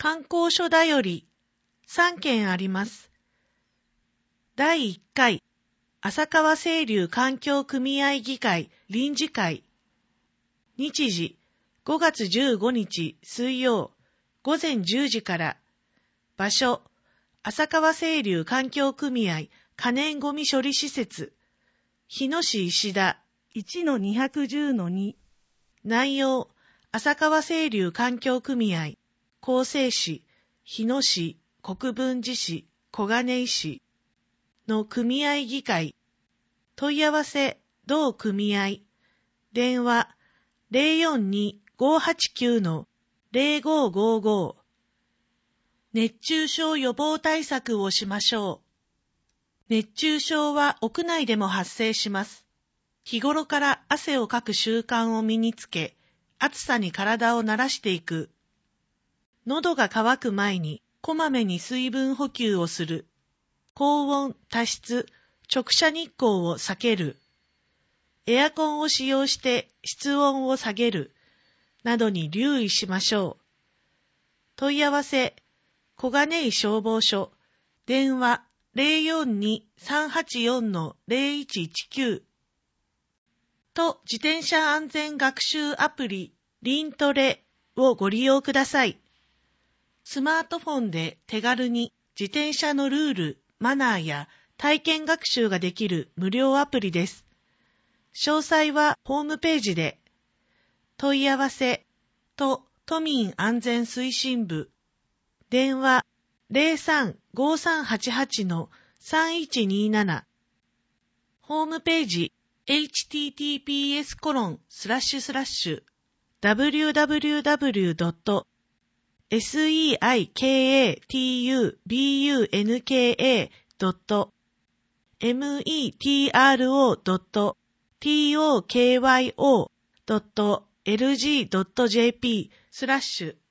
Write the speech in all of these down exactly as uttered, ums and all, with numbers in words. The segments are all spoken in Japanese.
観光所だよりさんけんあります。だいいっかい浅川清流環境組合議会臨時会。日時ごがつじゅうごにち水曜ごぜんじゅうじから。場所浅川清流環境組合可燃ごみ処理施設日野市石田 いちのにひゃくじゅうのに。内容浅川清流環境組合厚生市日野市国分寺市小金井市の組合議会。問い合わせ同組合。電話 ゼロよんに ごーはちきゅう のゼロごーごーごー。熱中症予防対策をしましょう。熱中症は屋内でも発生します。日頃から汗をかく習慣を身につけ、暑さに体を慣らしていく。喉が渇く前にこまめに水分補給をする。高温、多湿、直射日光を避ける。エアコンを使用して室温を下げる。などに留意しましょう。問い合わせ、小金井消防署。電話ゼロよんに さんはちよん のゼロいちいちきゅう。と自転車安全学習アプリリントレをご利用ください。スマートフォンで手軽に自転車のルール、マナーや体験学習ができる無料アプリです。詳細はホームページで。問い合わせと都民安全推進部。電話ゼロさん ごーさんはちはち のさんいちにーなな。ホームページ エイチティーティーピーエスコロンスラッシュスラッシュダブリューダブリューダブリュードットセイカトブンクドットメトロドットトクヨドットエルジードットジェーピー スラッシュ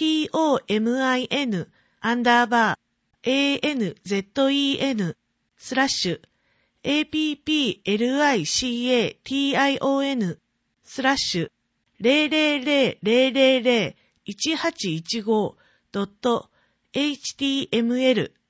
トミン アンダーバー anzen スラッシュ applicitation スラッシュ ゼロゼロゼロゼロゼロゼロ いちはちいちご ドット エイチティーエムエル